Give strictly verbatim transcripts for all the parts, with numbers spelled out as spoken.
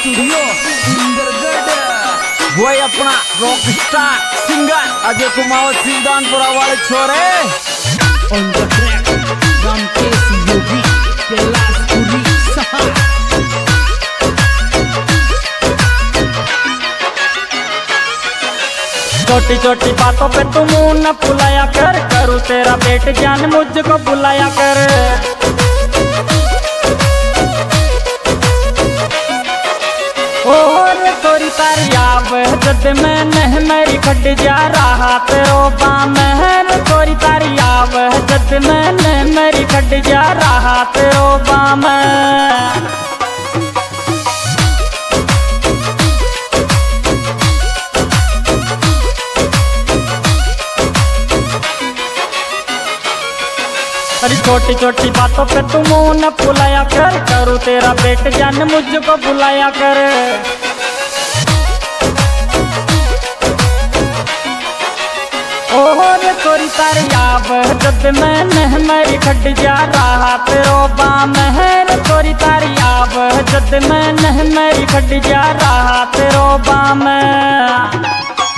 Studio Indragarh. वही अपना rock star singer Ajay Kumar Siddhantpura वाले छोरे। On the track Ramkesh Yogi Kailashpuri सहा। छोटी छोटी बातों पे तुम न बुलाया कर, करूँ तेरा बेट जान मुझको बुलाया कर। और तोरी तारी आव जद मैं नह मेरी खड जा रहा तेरो बामहर। तोरी तारी आव जद मैं नह मेरी खड जा रहा तेरो बामहर। अरे छोटी छोटी बातों पे तुम न बुलाया कर, करूँ तेरा बेट जान मुझको बुलाया कर। और तोरी तारी आव जब मैं नह मेरी खड जा रहा तेरो बामहर। तोरी तारी आव जब मैं नह मेरी खड जा रहा तेरो बामहर।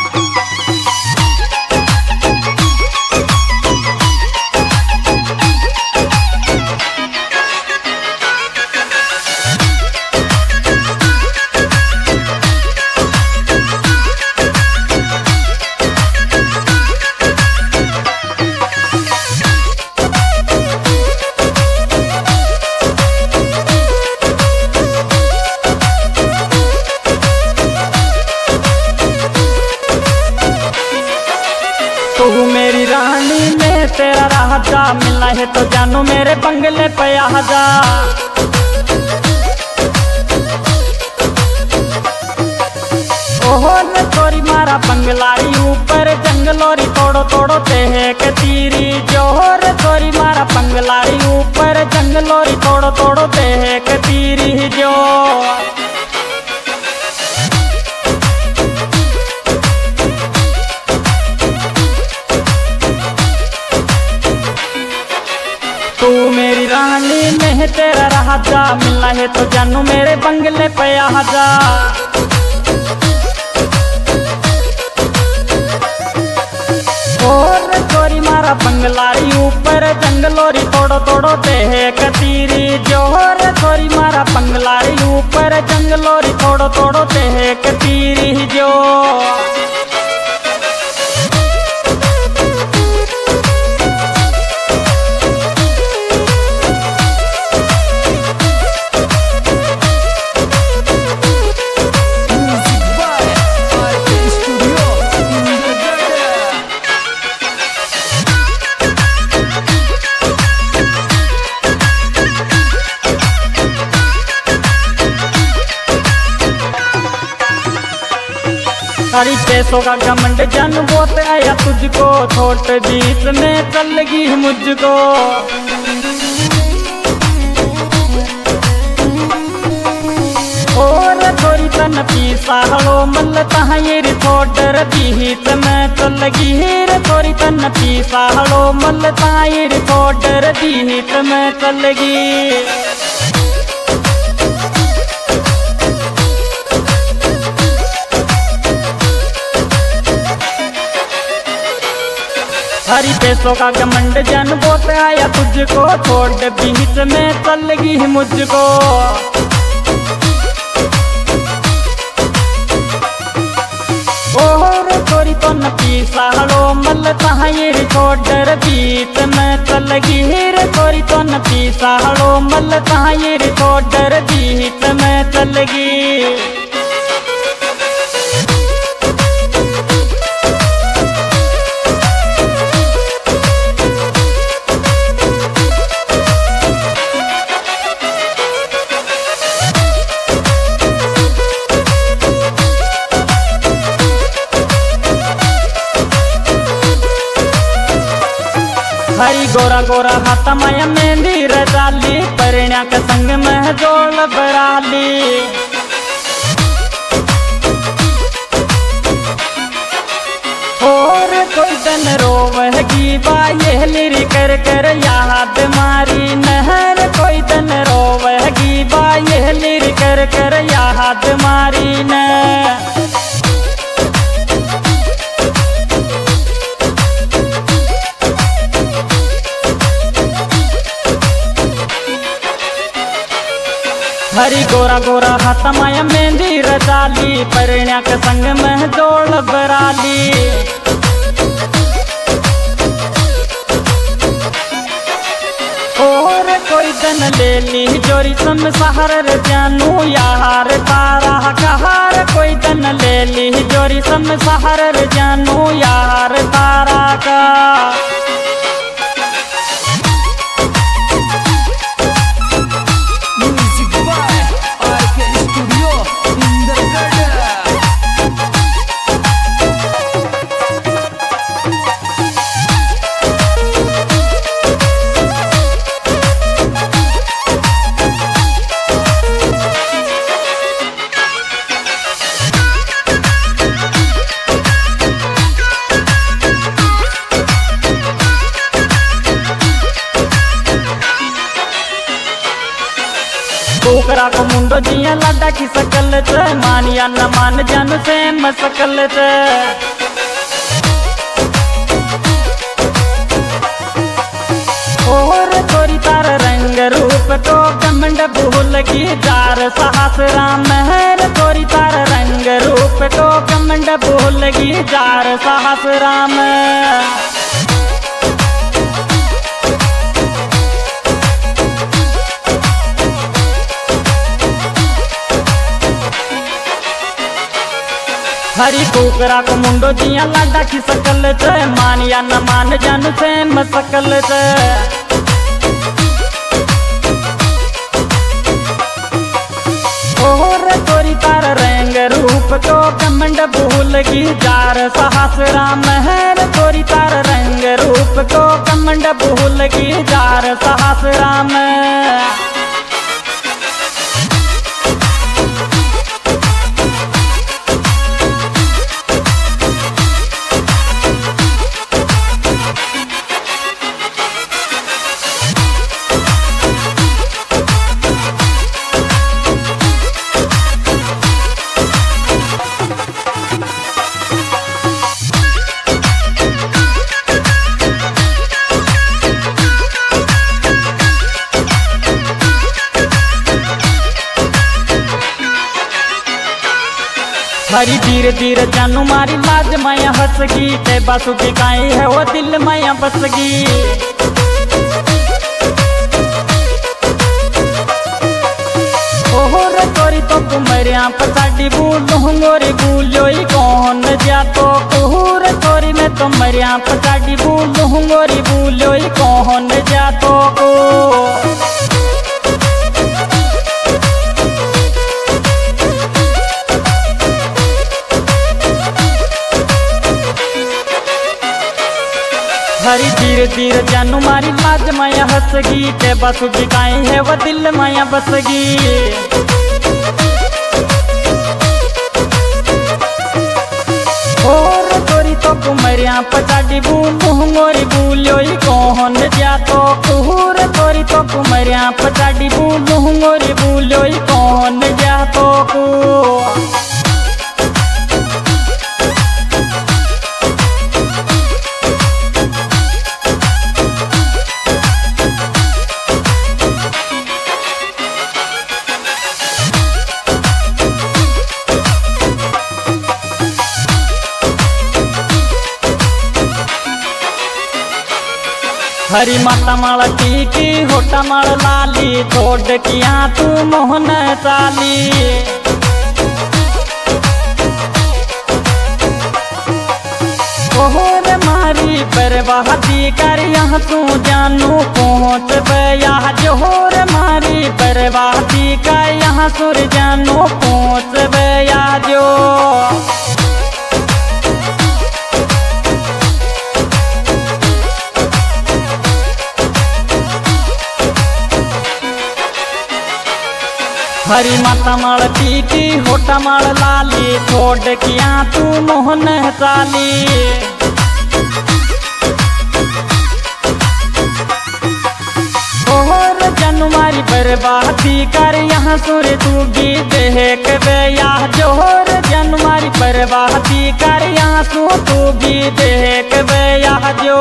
तू मेरी रानी में तेरा राजा मिलना है तो जानू मेरे बंगले पे आ जा। ओहो तोरी मारा बंगलारी ऊपर जंगलोरी तोड़ो तोड़ो ते के तीरी जोहर। तोरी मारा बंगलारी ऊपर जंगलोरी तोड़ो तोड़ो ते के तीरी जो। तू मेरी रानी में तेरा राजा मिलना है तो जानू मेरे बंगले पे आ जा। और तोरी मारा बंगलारी ऊपर जंगलोरी तोड़ो तोड़ो ते कतीरी जोहर। तोरी मारा बंगलारी ऊपर जंगलोरी तोड़ो तोड़ो ते कतीरी जो। सारी पैसों का घमंड जन बहुत आया तुझको, छोट बीच में चल गई मुझको। और थोड़ी तन पीसा हलो मल तहायर थोड़र बीच में चल गई। थोड़ी तन पीसा हलो मल तहायर थोड़र बीच में चल गई। हरी पैसों का घमंड जन बहुत आया तुझको, छोड़ बीच में चल गई मुझको। और तोरी तो न पीसा हलो मल तहायर छोड़ बीच में चल गई। तोरी तो न पीसा हलो मल तहायर छोड़ बीच में चल गई। हरी गोरा गोरा हाथ माया मेहंदी रजाली, परिण्या के संग में जोड़ बराली। और कोई दिन रोवहगी बाये लिरी कर कर याद मारी नहर। कोई दिन रोवहगी बाये लिरी कर कर याद हरी गोरा गोरा हाथ माया मेहंदी रचाली, परिण्या के संग में जोड़ बराली। और कोई दन ले ली जोरी सम सहार जानू यार तारा कहार, कोई दन ले ली जोरी सम सहार जानू यार तारा का। कोकरा को मुंडो जिया लाडा की सकल च, मानिया न मान जन से मसकल च। और तोरी तार रंग रूप को कमंड भूल की जार साहस राम है, तोरी तार रंग रूप को कमंड भूल की जार साहस राम। हरी कोकरा को मुंडो जिया लाडा की सकल च, मानिया न मान जन से मसकल च। और तोरी तार रंग रूप को कमंड भूल की जार साहस राम है, तोरी तार रंग रूप को कमंड भूल की जार साहस राम। हरी धीरे धीरे जानू मारी लाज माया हंसगी, ते बासु की काई है वो दिल माया बसगी। ओहो रे तोरी तो कुमरिया पसाडी बूलू गोरी बूलोई कौन जा तो, कहूर तोरी में तो मरिया पसाडी बूलू गोरी बूलोई कौन जा तो को। हरी धीरे धीरे जानू मारी लाज माया हंसगी, ते बासु की काई है वो दिल माया बसगी। और तोरी तो कुमरिया पचाडी बूलू गोरी बूलोई कौन जा तो, कहूर तोरी तो कुमरिया पचाडी बूलू गोरी बूलोई कौन जा तो को। हरी माता माला टीकी होटा माल लाली, छोड़ किया तू मोहन चाली। ओहोर मारी बर्बादी कर यहाँ तू जानू पहुँच बया, जोहर मारी बर्बादी कर यहाँ सुर जानू पहुँच बया जो। हरी माता माल टीकी होटा माल लाली, छोड़ किया तू मोहन चाली। और जानू मारी बर्बादी कर यहाँ सुर तू भी देख बया, जोहर जानू मारी बर्बादी कर यहाँ सु तू भी देख बया जो।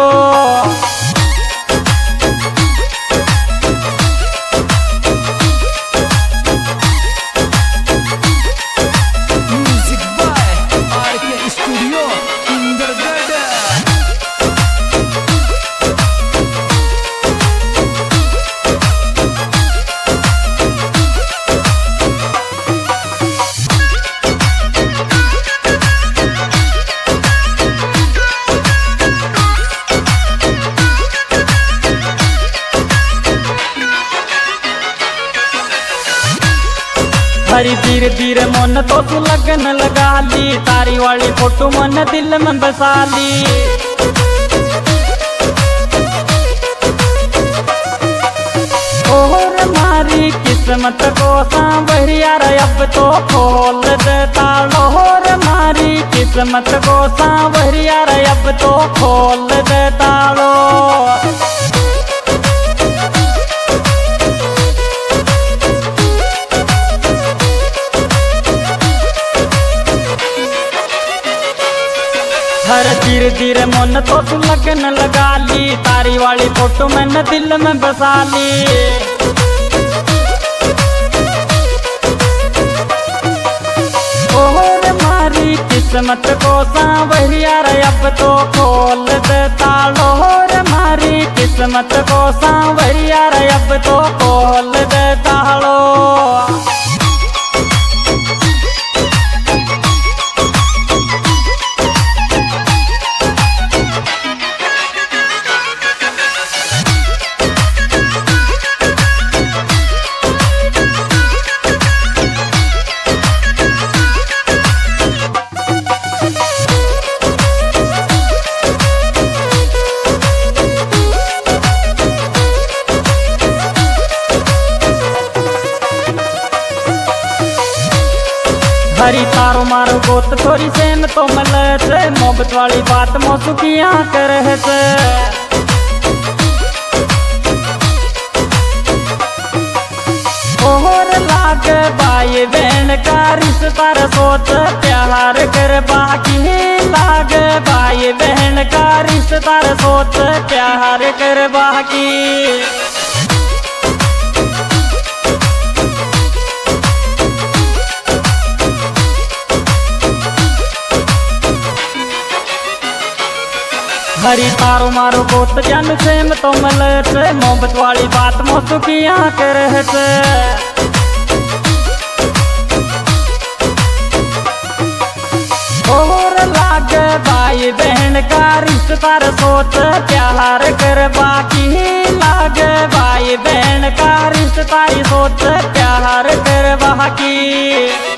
हरी धीरे धीरे मन तो तू लगन लगा ली, तारी वाली फोटो मन दिल में बसा ली। और मारी किस्मत को सांवरिया अब तो खोल देता लोहर, मारी किस्मत को सांवरिया अब तो खोल देता लो। हर धीरे धीरे मन तो तू लगन लगा ली, तारी वाली फोटो मैंने दिल में बसा ली। और मारी किस्मत को सांवरिया अब तो खोल देता लोहर, मारी किस्मत को सांवरिया अब तो खोल देता लो। हरी तारो मारो गोत थोड़ी सेम तो मलत, मोहब्बत वाली बात मौसू किया करहत। और लाग बाई बहन का रिश्ता सोच प्यार कर बाकी, लाग बाई बहन का रिश्ता सोच प्यार कर बाकी। हरी तारो मारो गोत जन सेम तो मलत, मोहब्बत वाली बात मौसू किया करहत। और लाग भाई बहन का रिश्ता सोच प्यार कर बाकी, लाग भाई बहन का रिश्ता सोच प्यार कर बाकी।